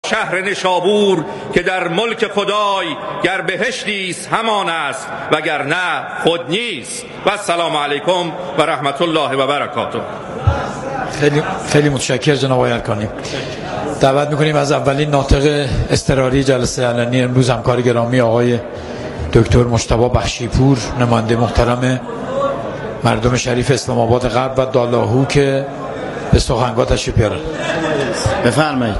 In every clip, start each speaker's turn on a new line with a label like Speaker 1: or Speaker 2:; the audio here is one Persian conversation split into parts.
Speaker 1: شهر نشابور که در ملک خدای گر بهشتی است همان است وگر نه خود نیست. و السلام علیکم و رحمت الله و برکاته.
Speaker 2: خیلی متشکرم جناب آقای الکانی. دعوت میکنیم از اولین ناطق اضطراری جلسه علنی امروز همکار گرامی آقای دکتر مجتبی بخشیپور، نماینده محترم مردم شریف اسلام آباد غرب و دالاهو که به سخنگاه تشریف بیارن.
Speaker 3: بفرمایید.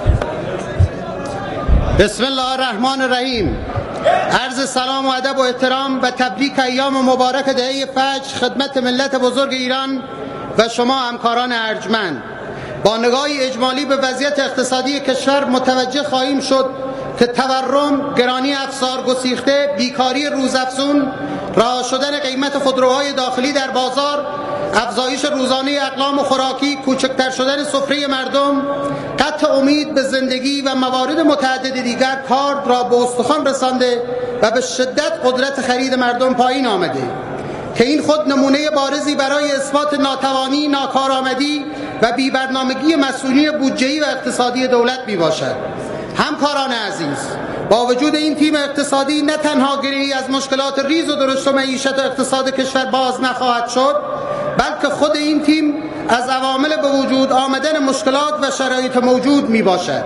Speaker 3: بسم الله الرحمن الرحیم. عرض سلام و ادب و احترام و تبریک ایام مبارک دهه فجر خدمت ملت بزرگ ایران و شما همکاران ارجمند. با نگاهی اجمالی به وضعیت اقتصادی کشور متوجه خواهیم شد که تورم، گرانی افزار گسیخته، بیکاری روزافزون، رها شدن قیمت خودروهای داخلی در بازار، افزایش روزانه اقلام خوراکی، کوچکتر شدن سفره مردم، قطع امید به زندگی و موارد متعدد دیگر کار را به استخوان رسانده و به شدت قدرت خرید مردم پایین آمده که این خود نمونه بارزی برای اثبات ناتوانی، ناکارآمدی و بی‌برنامگی مسئولین بودجه‌ای و اقتصادی دولت میباشد. همکاران عزیز، با وجود این تیم اقتصادی نه تنها گره‌ای از مشکلات ریز و درشت معیشت و اقتصاد کشور باز نخواهد شد، بلکه خود این تیم از عوامل به وجود آمدن مشکلات و شرایط موجود می باشد.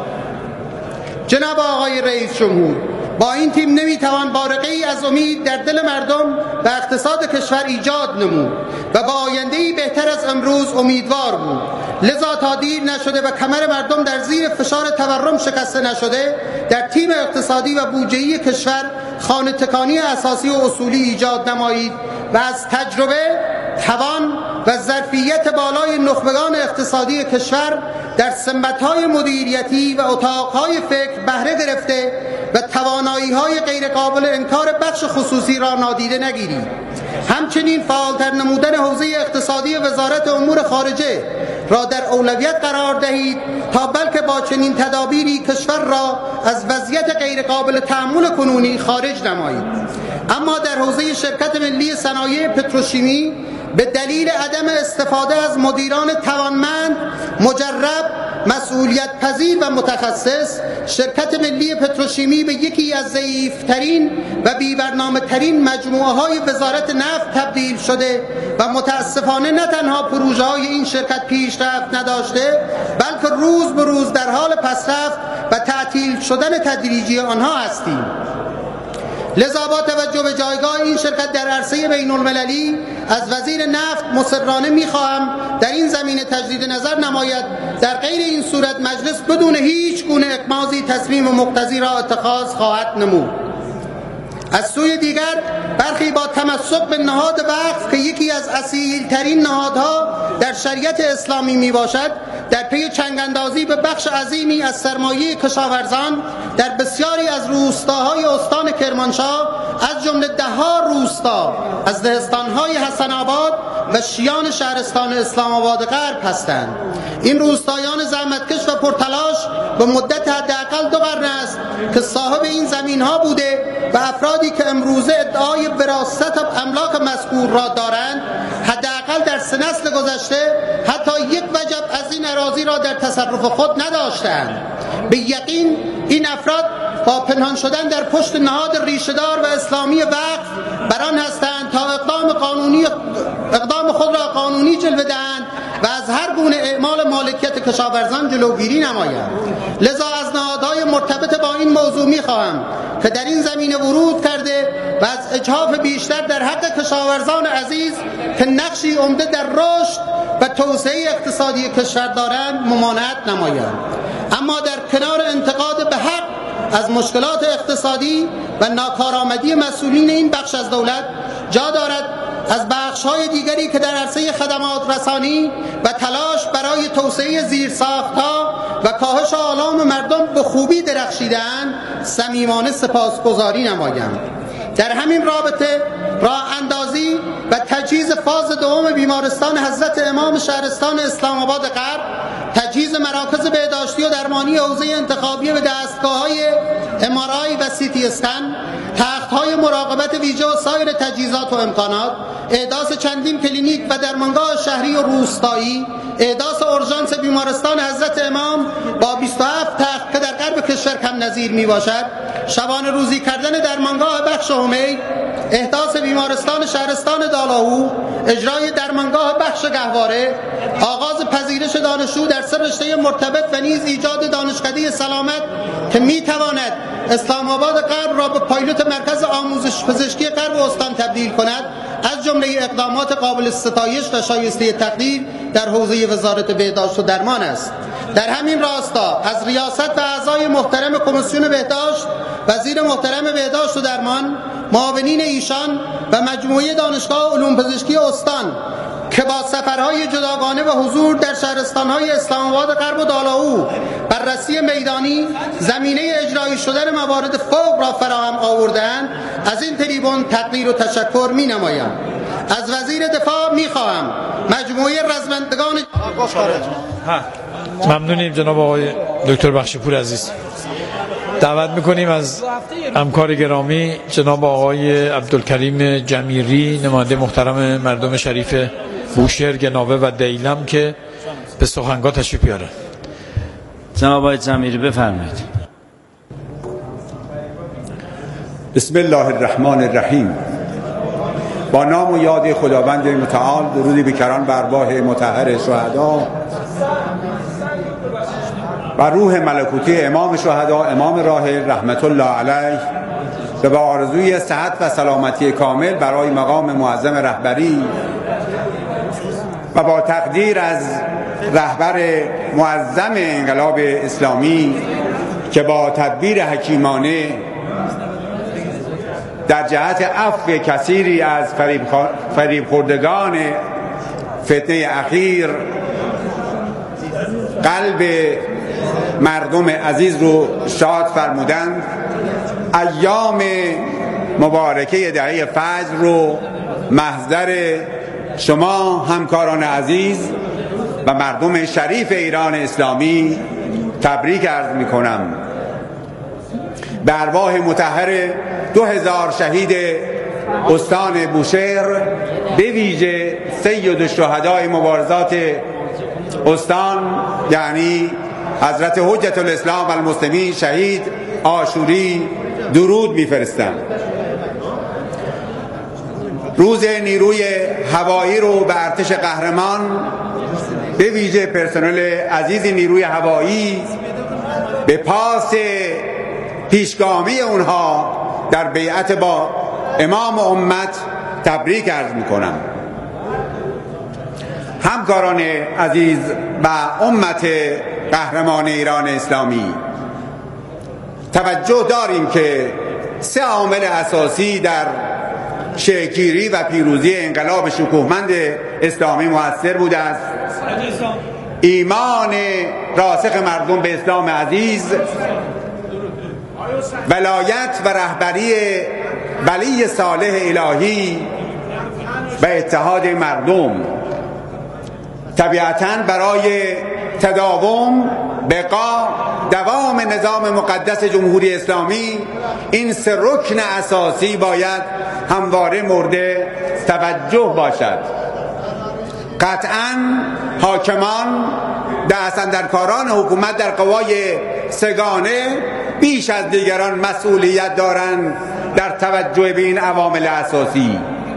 Speaker 3: جناب آقای رئیس جمهور، با این تیم نمیتوان بارقه‌ای از امید در دل مردم و اقتصاد کشور ایجاد نمود و با آینده‌ای بهتر از امروز امیدوار بود. لذا تا دیر نشده و کمر مردم در زیر فشار تورم شکسته نشده، در تیم اقتصادی و بودجه‌ای کشور خانه تکانی اساسی و اصولی ایجاد نمایید و از تجربه، توان و ظرفیت بالای نخبگان اقتصادی کشور در سمت‌های مدیریتی و اتاق‌های فکر بهره گرفته و توانایی‌های غیرقابل انکار بخش خصوصی را نادیده نگیرید. همچنین فعالتر نمودن حوزه اقتصادی وزارت امور خارجه را در اولویت قرار دهید تا بلکه با چنین تدابیری کشور را از وضعیت غیرقابل تأمل کنونی خارج نمایید. اما در حوزه شرکت ملی صنایع پتروشیمی به دلیل عدم استفاده از مدیران توانمند، مجرب، مسئولیت پذیر و متخصص، شرکت ملی پتروشیمی به یکی از ضعیف‌ترین و بی‌برنامه‌ترین مجموعه‌های وزارت نفت تبدیل شده و متاسفانه نه تنها پروژه‌های این شرکت پیشرفت نداشته، بلکه روز به روز در حال پسرفت و تعطیل شدن تدریجی آنها هستیم. لذا با توجه به جایگاه این شرکت در عرصه بین المللی از وزیر نفت مصرانه می‌خواهم در این زمینه تجدید نظر نماید. در غیر این صورت مجلس بدون هیچ گونه اقماضی تصمیم مقتضی را اتخاذ خواهد نمود. از سوی دیگر برخی با تمسک به نهاد وقف که یکی از اصیل‌ترین نهادها در شریعت اسلامی می باشد، در پی چنگاندازی به بخش عظیمی از سرمایه کشاورزان در بسیاری از روستاهای استان کرمانشاه از جمله ده‌ها روستا از دهستان‌های حسن آباد و شیان شهرستان اسلام آباد غرب هستند. این روستایان زحمتکش و پرتلاش به مدت حداقل 2 قرن است که صاحب این زمین‌ها بوده و افرادی که امروزه ادعای وراثت املاک مذکور را دارند، حداقل در 3 نسل گذشته حتی یک وجب از این اراضی را در تصرف خود نداشتند. به یقین این افراد با پنهان شدن در پشت نهاد ریشه‌دار و اسلامی وقف بران هستند تا اقدام خود را قانونی جلوه دهند و از هر گونه اعمال مالکیت کشاورزان جلوگیری نمایند. لذا از نهادهای مرتبط با این موضوع می‌خواهم که در این زمینه ورود کرده و از اجحاف بیشتر در حق کشاورزان عزیز که نقشی عمده در رشد و توسعه اقتصادی کشور دارند ممانعت نمایند. اما در کنار انتقاد به حق از مشکلات اقتصادی و ناکارآمدی مسئولین این بخش از دولت، جا دارد از بخش‌های دیگری که در عرصه خدمات رسانی و تلاش برای توسعه زیرساخت‌ها و کاهش آلام مردم به خوبی درخشیده‌اند صمیمانه سپاسگزاری نمایم. در همین رابطه راه اندازی و تجهیز فاز دوم بیمارستان حضرت امام شهرستان اسلام آباد غرب، تجهیز مراکز بهداشتی و درمانی حوزه انتخابی به دستگاه‌های MRI و CT اسکن، تخت‌های مراقبت ویژه و سایر تجهیزات و امکانات، احداث چندین کلینیک و درمانگاه شهری و روستایی، احداث اورژانس بیمارستان حضرت امام با 27 تخت که در غرب کشور کم نظیر می باشد، شبانه روزی کردن درمانگاه بخش همیل، احداث بیمارستان شهرستان دالاهو، اجرای درمانگاه بخش گهواره، آغاز پذیرش دانشجو در سه رشته مرتبط و نیز ایجاد دانشکده سلامت که می تواند اسلام آباد غرب را به پایلوت مرکز آموزش پزشکی غرب استان تبدیل کند، از جمله اقدامات قابل ستایش و شایسته تقدیر در حوزه وزارت بهداشت و درمان است. در همین راستا از ریاست و اعضای محترم کمیسیون بهداشت، وزیر محترم بهداشت و درمان، معاونین ایشان و مجموعه دانشگاه علوم پزشکی استان که با سفرهای جداگانه و حضور در شهرستان‌های اسلام آباد غرب و دالاهو بررسی میدانی زمینه اجرایی شدن موارد فوق را فراهم آورده‌اند، از این تریبون تقدیر و تشکر می‌نمایم. از وزیر دفاع می‌خواهم مجموعه رزمندگان
Speaker 2: ممنونیم جناب آقای دکتر بخشیپور عزیز. دعوت میکنیم از همکار گرامی جناب آقای عبدالکریم جمیری، نماینده محترم مردم شریف بوشهر، گناوه و دیلم که به سخنگاه تشریف بیاره.
Speaker 4: جناب آقای جمیری بفرمایید.
Speaker 5: بسم الله الرحمن الرحیم. با نام و یاد خداوند متعال، درودی بیکران بر ارواح مطهر شهدا و روح ملکوتی امام شهدا امام راحل رحمت الله علیه و با آرزوی صحت و سلامتی کامل برای مقام معظم رهبری و با تقدیر از رهبر معظم انقلاب اسلامی که با تدبیر حکیمانه در جهت عفو کثیری از فریب خوردگان فتنه اخیر قلب مردم عزیز رو شاد فرمودند، ایام مبارکه دهه فجر رو محضر شما همکاران عزیز و مردم شریف ایران اسلامی تبریک عرض می کنم. به ارواح مطهر 2000 شهید استان بوشهر، به ویژه سید الشهداء مبارزات استان یعنی حضرت حجت الاسلام و المسلمین شهید آشوری درود میفرستم. روز نیروی هوایی رو به ارتش قهرمان، به ویژه پرسنل عزیز نیروی هوایی، به پاس پیشگامی اونها در بیعت با امام امت تبریک عرض میکنم. همکاران عزیز و امت قهرمان ایران اسلامی، توجه داریم که سه عامل اساسی در شکل‌گیری و پیروزی انقلاب شکوهمند اسلامی مؤثر بوده است: ایمان راسخ مردم به اسلام عزیز، ولایت و رهبری ولی صالح الهی و اتحاد مردم. طبیعتاً برای تداوم، بقا، دوام نظام مقدس جمهوری اسلامی این سه رکن اساسی باید همواره مورد توجه باشد. قطعاً حاکمان، دستاندرکاران حکومت در قوای سگانه بیش از دیگران مسئولیت دارند در توجه به این عوامل اساسی.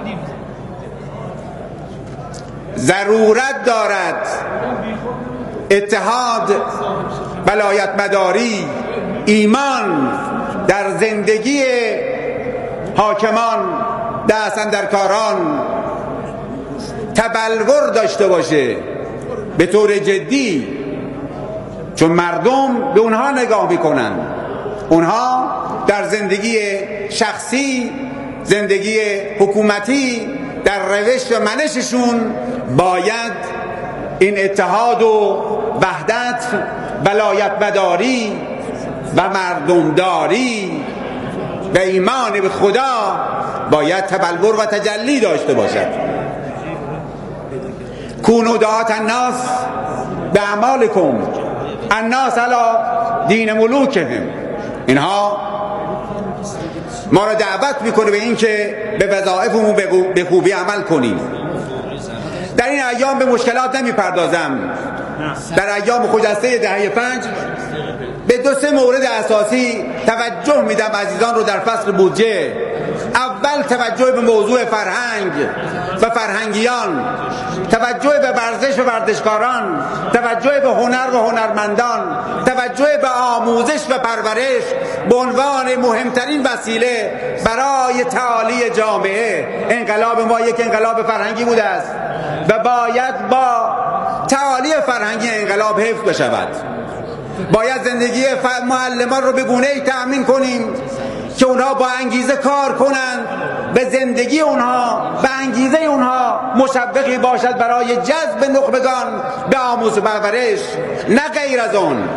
Speaker 5: ضرورت دارد اتحاد، ولایت مداری، ایمان در زندگی حاکمان، دستاندرکاران تبلور داشته باشه به طور جدی، چون مردم به اونها نگاه میکنن. اونها در زندگی شخصی، زندگی حکومتی، در روش و منششون باید این اتحاد و وحدت، ولایت مداری و مردمداری و ایمان به خدا باید تبلور و تجلی داشته باشد. کونوا دعاة الناس باعمالکم الناس علی دین ملوکهم. اینها ما را دعوت میکنه به این که به وظایفمون به خوبی عمل کنیم. در این ایام به مشکلات نمیپردازم. در ایام خجسته دهه 5 به 2-3 مورد اساسی توجه میدم عزیزان رو در فصل بودجه. اول توجه به موضوع فرهنگ و فرهنگیان، توجه به ورزش و ورزشکاران، توجه به هنر و هنرمندان، توجه به آموزش و پرورش به عنوان مهمترین وسیله برای تعالی جامعه. انقلاب ما یک انقلاب فرهنگی بوده است و باید با تعالی فرهنگی انقلاب حفظ بشود. باید زندگی معلمان رو به گونه‌ای تأمین کنیم که اونها با انگیزه کار کنند، به زندگی اونها، به انگیزه اونها مشوقی باشد برای جذب نخبگان به آموزش و پرورش، نه غیر از اون.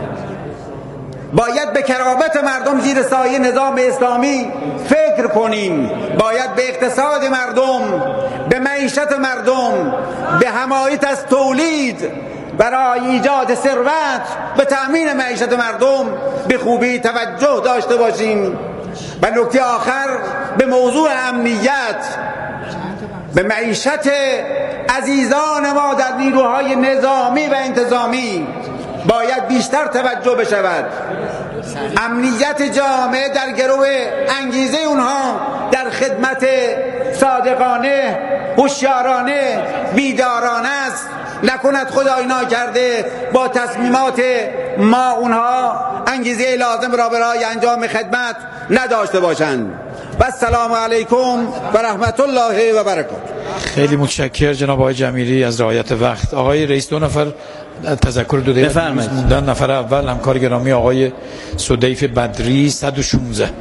Speaker 5: باید به کرامت مردم زیر سایه نظام اسلامی فکر کنیم. باید به اقتصاد مردم، به معیشت مردم، به حمایت از تولید برای ایجاد ثروت، به تأمین معیشت مردم به خوبی توجه داشته باشیم. و نکته آخر به موضوع امنیت، به معیشت عزیزان ما در نیروهای نظامی و انتظامی باید بیشتر توجه بشود. امنیت جامعه در گرو انگیزه اونها در خدمت صادقانه، هوشیارانه، بیدارانه است. نکند خدای ناکرده با تصمیمات ما اونها انگیزه لازم را برای انجام خدمت نداشته باشند. و السلام علیکم و رحمت الله و برکاته.
Speaker 2: خیلی متشکر جناب آقای جمیری از رعایت وقت. آقای رئیس 2 نفر تذکر 2 دقیقه موندن. نفر اول همکار گرامی آقای سدیف بدری 116.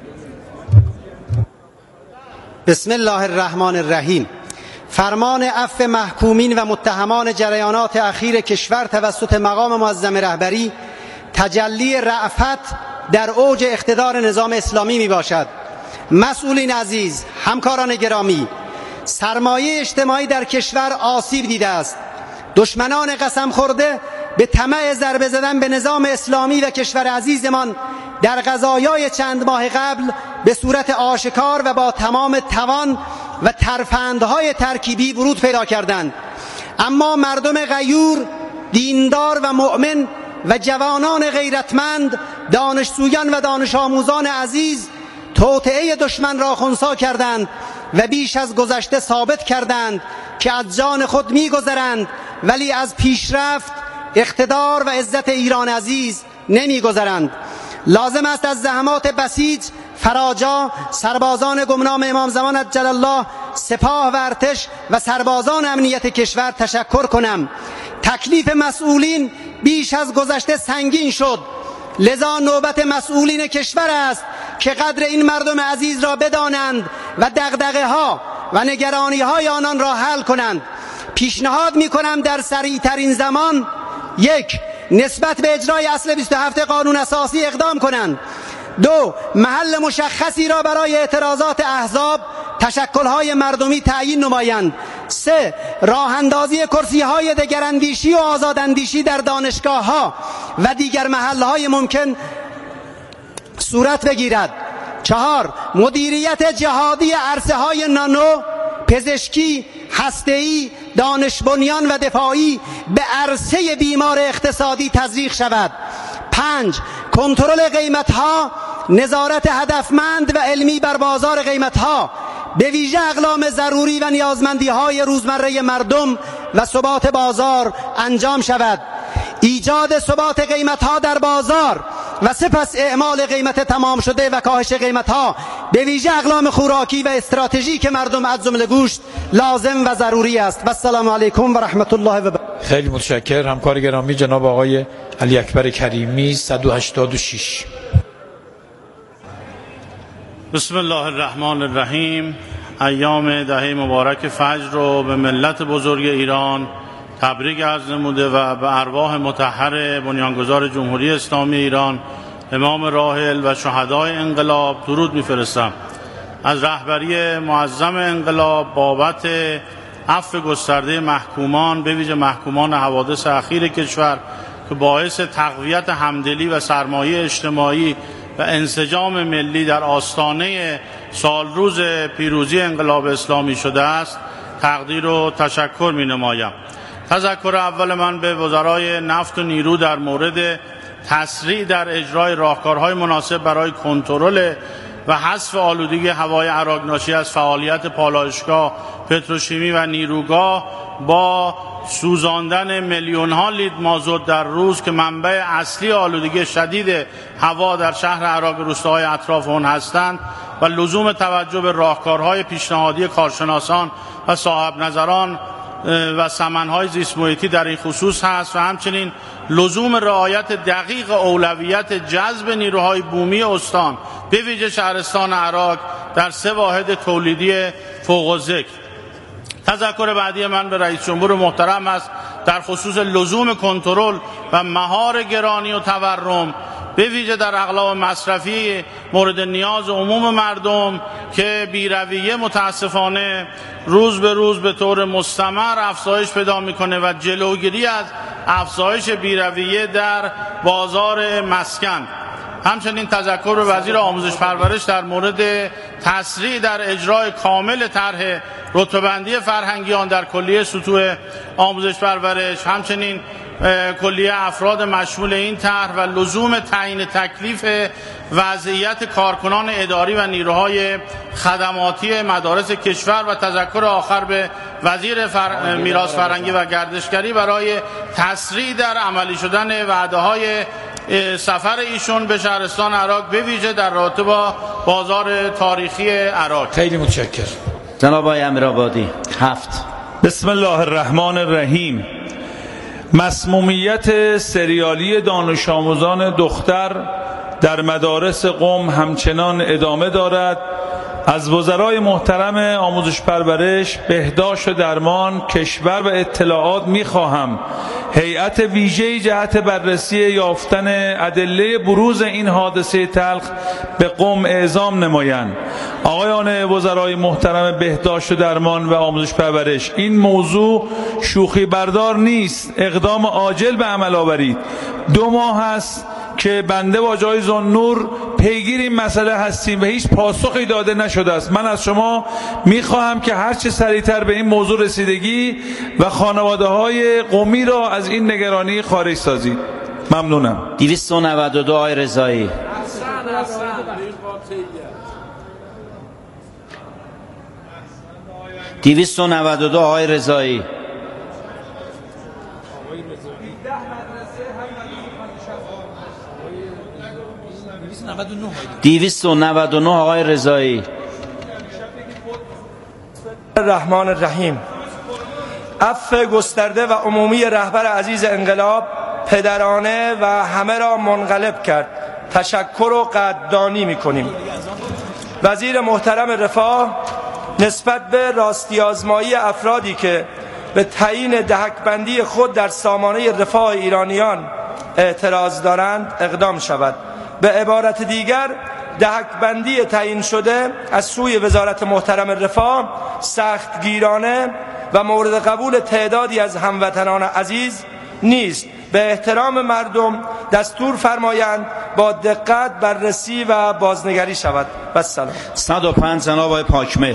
Speaker 3: بسم الله الرحمن الرحیم. فرمان عفو محکومین و متهمان جریانات اخیر کشور توسط مقام معظم رهبری تجلی رأفت در اوج اقتدار نظام اسلامی می باشد. مسئولین عزیز، همکاران گرامی، سرمایه اجتماعی در کشور آسیب دیده است. دشمنان قسم خورده به طمع ضربه زدن به نظام اسلامی و کشور عزیزمان در قضایای چند ماه قبل به صورت آشکار و با تمام توان و ترفندهای ترکیبی ورود پیدا کردند. اما مردم غیور، دیندار و مؤمن و جوانان غیرتمند، دانشجویان و دانش آموزان عزیز توطئه دشمن را خنثی کردند و بیش از گذشته ثابت کردند که از جان خود می‌گذرند ولی از پیشرفت، اقتدار و عزت ایران عزیز نمی‌گذرند. لازم است از زحمات بسیج، فراجا، سربازان گمنام امام زمان عجل الله، سپاه و ارتش و سربازان امنیت کشور تشکر کنم. تکلیف مسئولین بیش از گذشته سنگین شد، لذا نوبت مسئولین کشور است که قدر این مردم عزیز را بدانند و دغدغه ها و نگرانی های آنان را حل کنند. پیشنهاد می کنم در سریع ترین زمان 1. نسبت به اجرای اصل 27 قانون اساسی اقدام کنند. 2. محل مشخصی را برای اعتراضات احزاب، تشکل‌های مردمی تعیین نمایند. 3. راه اندازی کرسی‌های دگراندیشی و آزاداندیشی در دانشگاه‌ها و دیگر محل‌های ممکن صورت بگیرد. 4. مدیریت جهادی عرصه‌های نانو، پزشکی، هسته‌ای، دانش بنیان و دفاعی به عرصه بیمار اقتصادی تزریق شود. 5. کنترل قیمت‌ها، نظارت هدفمند و علمی بر بازار قیمت‌ها، به ویژه اقلام ضروری و نیازمندی‌های روزمره مردم و ثبات بازار انجام شود. ایجاد ثبات قیمت‌ها در بازار و سپس اعمال قیمت تمام شده و کاهش قیمت‌ها به ویژه اقلام خوراکی و استراتژیک مردم از جمله گوشت لازم و ضروری است. و السلام علیکم و رحمت الله و برکاته.
Speaker 2: خیلی متشکر. همکار گرامی جناب آقای علی اکبر کریمی 186.
Speaker 6: بسم الله الرحمن الرحیم. ایام دهه مبارک فجر رو به ملت بزرگ ایران تبریک عرض نموده و به ارواح مطهر بنیانگذار جمهوری اسلامی ایران، امام راحل و شهدای انقلاب درود می‌فرستم. از رهبری معظم انقلاب بابت عفو گسترده محکومان، به ویژه محکومان حوادث اخیر کشور، که باعث تقویت همدلی و سرمایه اجتماعی و انسجام ملی در آستانه سالروز پیروزی انقلاب اسلامی شده است، تقدیر و تشکر می نمایم. تذکر اول من به وزرای نفت و نیرو در مورد تسریع در اجرای راهکارهای مناسب برای کنترل و حذف آلودگی هوای عراق ناشی از فعالیت پالایشگاه، پتروشیمی و نیروگاه با سوزاندن میلیون‌ها لیتر مازوت در روز که منبع اصلی آلودگی شدید هوا در شهر عراق و روستاهای اطراف آن هستند و لزوم توجه به راهکارهای پیشنهادی کارشناسان و صاحب نظران و سمنهای زیست محیطی در این خصوص هست و همچنین لزوم رعایت دقیق اولویت جذب نیروهای بومی استان به ویژه شهرستان عراق در 3 واحد تولیدی فوق الذکر. تذکر بعدی من به رئیس جمهور محترم است در خصوص لزوم کنترل و مهار گرانی و تورم به ویژه در اقلام مصرفی مورد نیاز عموم مردم که بی‌رویه متاسفانه روز به روز به طور مستمر افزایش پیدا میکنه و جلوگیری از افزایش بی‌رویه در بازار مسکن. همچنین تذکر به وزیر آموزش پرورش در مورد تسریع در اجرای کامل طرح رتبه‌بندی فرهنگیان در کلیه سطوح آموزش پرورش، همچنین کلیه افراد مشمول این طرح و لزوم تعیین تکلیف وضعیت کارکنان اداری و نیروهای خدماتی مدارس کشور و تذکر آخر به وزیر میراث فرهنگی و گردشگری برای تسریع در عملی شدن وعده‌های سفر ایشون به شهرستان عراق به ویژه در رابطه با بازار تاریخی عراق.
Speaker 2: خیلی متشکرم.
Speaker 4: جناب آقای امیرآبادی. 7.
Speaker 7: بسم الله الرحمن الرحیم. مسمومیت سریالی دانش آموزان دختر در مدارس قم همچنان ادامه دارد. از وزرای محترم آموزش پرورش، بهداشت و درمان کشور و اطلاعات می‌خواهم هیئت ویژه‌ای جهت بررسی یافتن ادله بروز این حادثه تلخ به قم اعزام نمایند. آقایان وزرای محترم بهداشت و درمان و آموزش پرورش، این موضوع شوخی بردار نیست، اقدام عاجل به عمل آورید. 2 ماه است که بنده با جای ذوالنور پیگیر این مسئله هستیم و هیچ پاسخی داده نشده است. من از شما میخواهم که هرچه سریعتر به این موضوع رسیدگی و خانواده‌های قمی را از این نگرانی خارج سازید. ممنونم.
Speaker 4: 292 آقای رضایی. 292 آقای رضایی. 299 آقای رضایی.
Speaker 8: الرحمن الرحیم. عفو گسترده و عمومی رهبر عزیز انقلاب پدرانه و همه را منقلب کرد. تشکر و قدردانی می‌کنیم. وزیر محترم رفاه نسبت به راستی آزمایی افرادی که به تعیین دهک‌بندی خود در سامانه رفاه ایرانیان اعتراض دارند اقدام شود. به عبارت دیگر دهک‌بندی تعیین شده از سوی وزارت محترم رفاه سختگیرانه و مورد قبول تعدادی از هموطنان عزیز نیست. به احترام مردم دستور فرمایند با دقت بررسی و بازنگری شود. و سلام.
Speaker 4: 105 جناب آقای پاکمهر.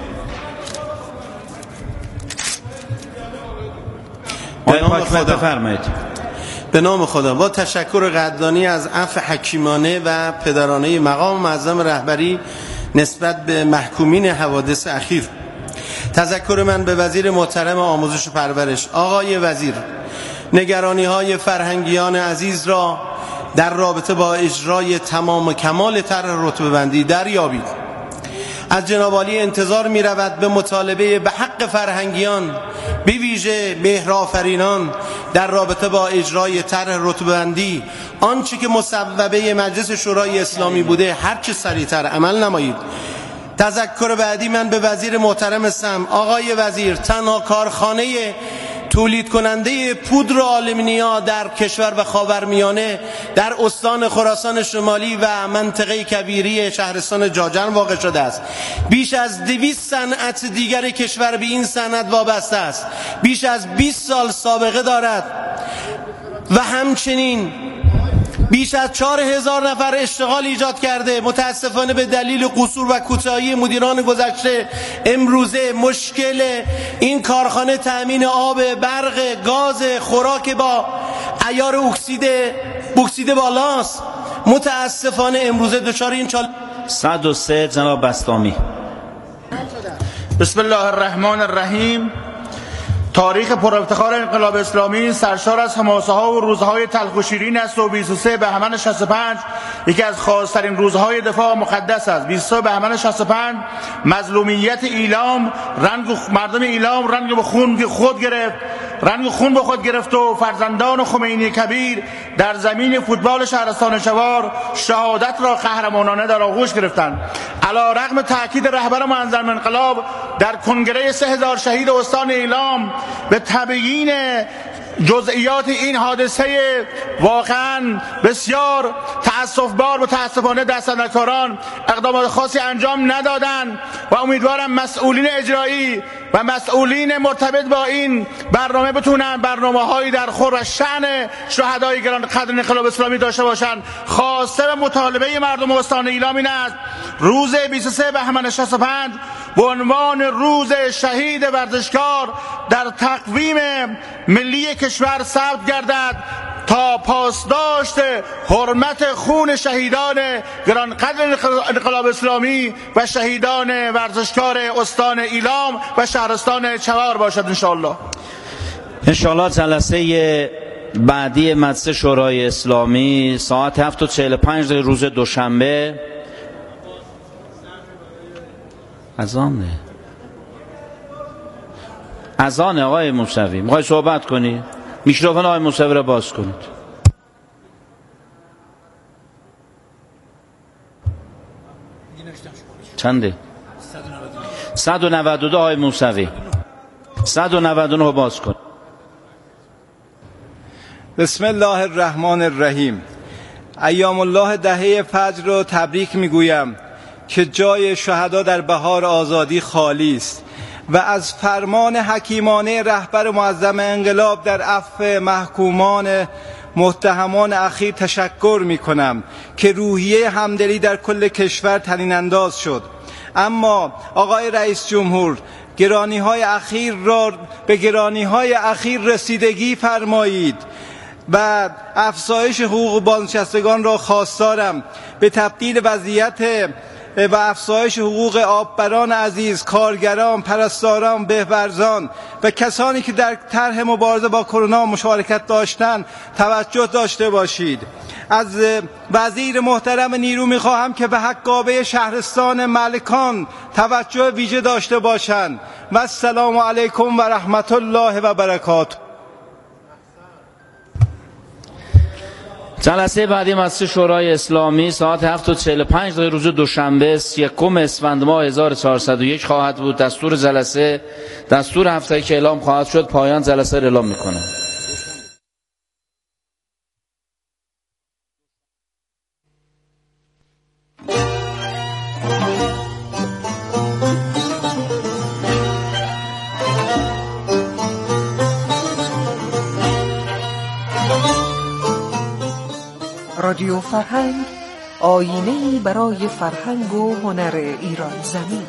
Speaker 9: به نام خدا، با تشکر و قدردانی از عفو حکیمانه و پدرانه مقام معظم رهبری نسبت به محکومین حوادث اخیر، تذکر من به وزیر محترم آموزش و پرورش. آقای وزیر، نگرانی‌های فرهنگیان عزیز را در رابطه با اجرای تمام و کمال طرح رتبه‌بندی دریابید. از جناب عالی انتظار می رود به مطالبه به حق فرهنگیان به ویژه مهرآفرینان در رابطه با اجرای طرح رتبه‌بندی آنچه که مصوبه مجلس شورای اسلامی بوده هرچه سریعتر عمل نمایید. تذکر بعدی من به وزیر محترم سم. آقای وزیر، تنها کارخانه تولید کننده پودر آلومینیا در کشور و خاورمیانه در استان خراسان شمالی و منطقه کبیری شهرستان جاجن واقع شده است. بیش از 200 صنعت دیگر کشور به این صنعت وابسته است. بیش از 20 سال سابقه دارد و همچنین بیش از 4000 نفر اشتغال ایجاد کرده. متاسفانه به دلیل قصور و کوتاهی مدیران گذشته امروزه مشکل این کارخانه تأمین آب، برق، گاز، خوراک با عیار بوکسید بالاست. متاسفانه امروزه دچار این
Speaker 4: 103 جناب بسطامی.
Speaker 6: بسم الله الرحمن الرحیم. تاریخ پرافتخار انقلاب اسلامی سرشار از حماسه ها و روزهای تلخ و شیرین است و 23 بهمن 65 یکی از خاص‌ترین روزهای دفاع مقدس است. 23 بهمن 65 مظلومیت مردم ایلام رنگ به خود گرفت و فرزندان خمینی کبیر در زمین فوتبال شهرستان شوار شهادت را قهرمانانه در آغوش گرفتند. علیرغم تاکید رهبر معظم انقلاب در کنگره 3000 شهید استان ایلام به تبیین جزئیات این حادثه واقعا بسیار متاسفانه دستاندرکاران اقدامات خاصی انجام ندادند و امیدوارم مسئولین اجرایی و مسئولین مرتبط با این برنامه بتونن برنامه‌هایی در خور شأن شهدای گران قدر انقلاب اسلامی داشته باشند. خواسته و مطالبه مردم استان ایلام این است روز 23 بهمن 65 به عنوان روز شهید ورزشکار در تقویم ملی کشور ثبت گردد تا پاسداشت حرمت خون شهیدان گرانقدر انقلاب اسلامی و شهیدان ورزشکار استان ایلام و شهرستان چوار باشد انشاءالله.
Speaker 4: جلسه بعدی مجلس شورای اسلامی ساعت 7:45 روز دوشنبه. اذانه آقای موسوی میخوای صحبت کنی؟ میکروفون آقای موسوی را باز کنید. چنده؟ 192 آقای موسوی 199 باز کن.
Speaker 10: بسم الله الرحمن الرحیم. ایام الله دهه فجر رو تبریک میگویم که جای شهدا در بهار آزادی خالی است و از فرمان حکیمانه رهبر معظم انقلاب در عفو محکومان متهمان اخیر تشکر می کنم که روحیه همدلی در کل کشور طنین انداز شد. اما آقای رئیس جمهور گرانی‌های اخیر را به گرانی‌های اخیر رسیدگی فرمایید و افزایش حقوق بازنشستگان را خواستارم. به تبدیل وضعیت و افزایش حقوق آببران عزیز، کارگران، پرستاران، بهورزان و کسانی که در طرح مبارزه با کرونا مشارکت داشتند توجه داشته باشید. از وزیر محترم نیرو میخواهم که به حقابه شهرستان ملکان توجه ویژه داشته باشند. و السلام علیکم و رحمت الله و برکاته.
Speaker 4: جلسه بعدی مجلس شورای اسلامی ساعت 7:45 روز دوشنبه 1 اسفند ماه 1401 خواهد بود. دستور جلسه دستور هفته‌ای که اعلام خواهد شد پایان جلسه را اعلام می‌کنم.
Speaker 11: رادیو فرهنگ، آینه‌ای برای فرهنگ و هنر ایران زمین.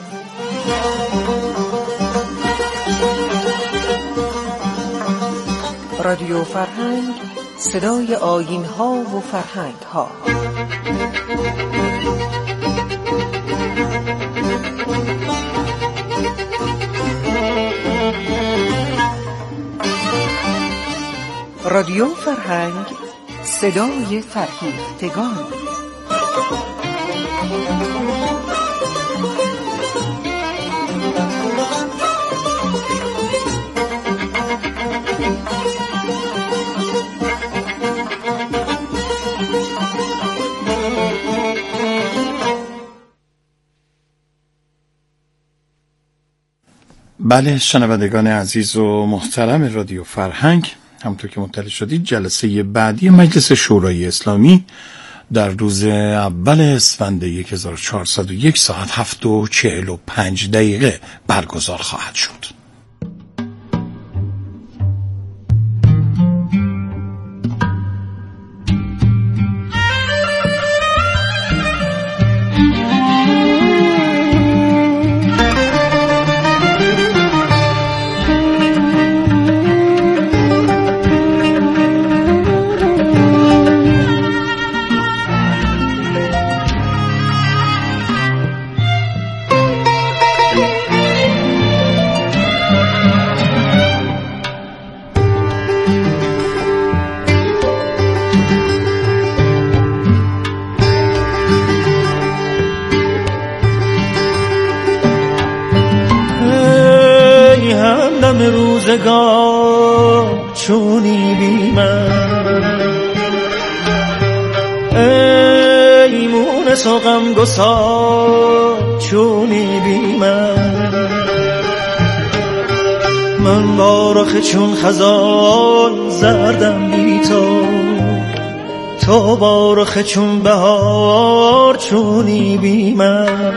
Speaker 11: رادیو فرهنگ، صدای آیین‌ها و فرهنگ‌ها. رادیو فرهنگ، صدای فرهیختگان.
Speaker 12: بله شنوندگان عزیز و محترم رادیو فرهنگ، همونطور که مطلع شدید جلسه بعدی مجلس شورای اسلامی در روز اول اسفند 1401 ساعت 7:45 برگزار خواهد شد.
Speaker 13: روزگار چونی بی من، ای مونس و غمگسار چونی بی من بارخ چون خزان زردم بی تو بارخ چون بهار چونی بی من.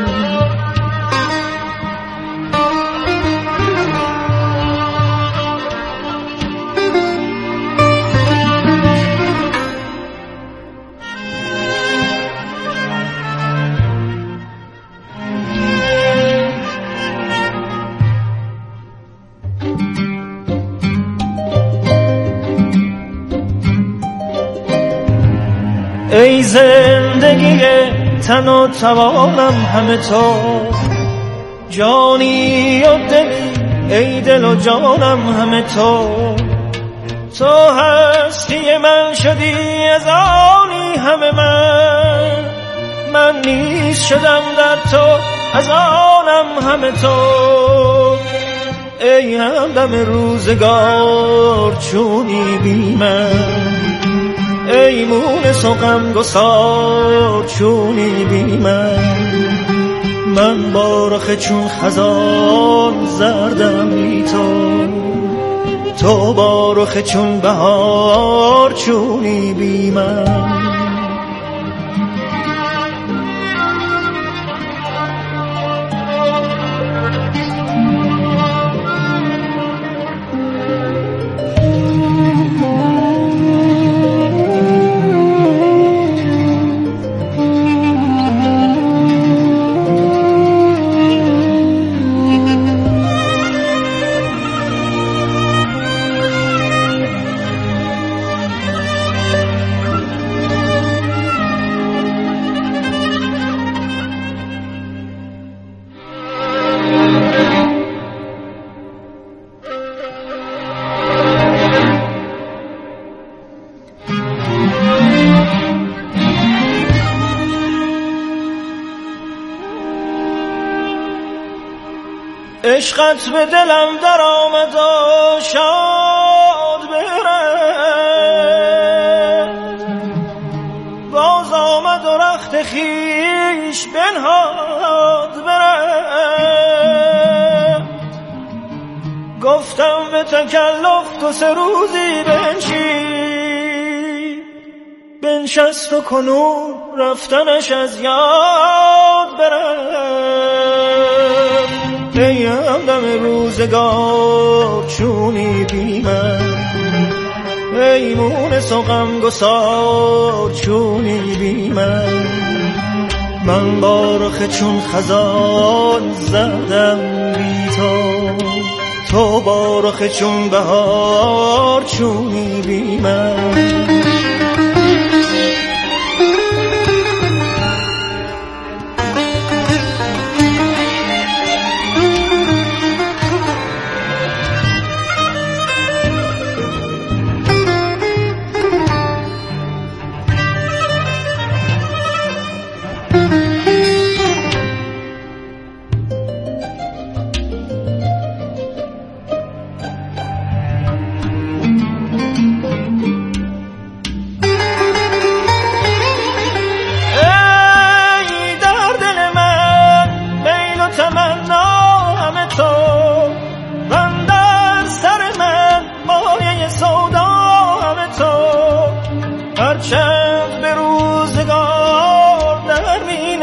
Speaker 13: ای زندگی تن و توانم همه تو، جانی و دلی ای دل و جانم همه تو هستی من شدی از آنی همه من نیز شدم در تو از آنم همه تو. ای همدم روزگار چونی بی من، ای مونس و غمگسار چونی بی من بارخ چون خزان زردم بی تو بارخ چون بهار چونی بی من. عشقت به دلم در آمد و شاد برد، باز آمد و رخت خیش بنهاد برد. گفتم به تکلف 2-3 روزی بنشست و کنون رفتنش از یاد برد. ای همدم روزگار چونی بی من، ای مونس و غمگسار چونی بی من بارخ چون خزان زدم بی تو بارخ چون بهار چونی بی من.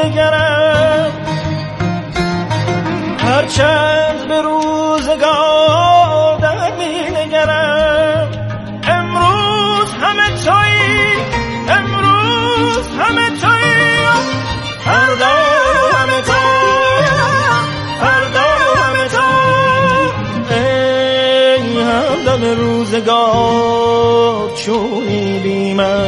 Speaker 13: نگرم، هرچند به روزگار در می نگرم. امروز همه تویی، امروز همه تویی، فردا همه تو، فردا همه تو. ای همدم روزگار چونی بی من،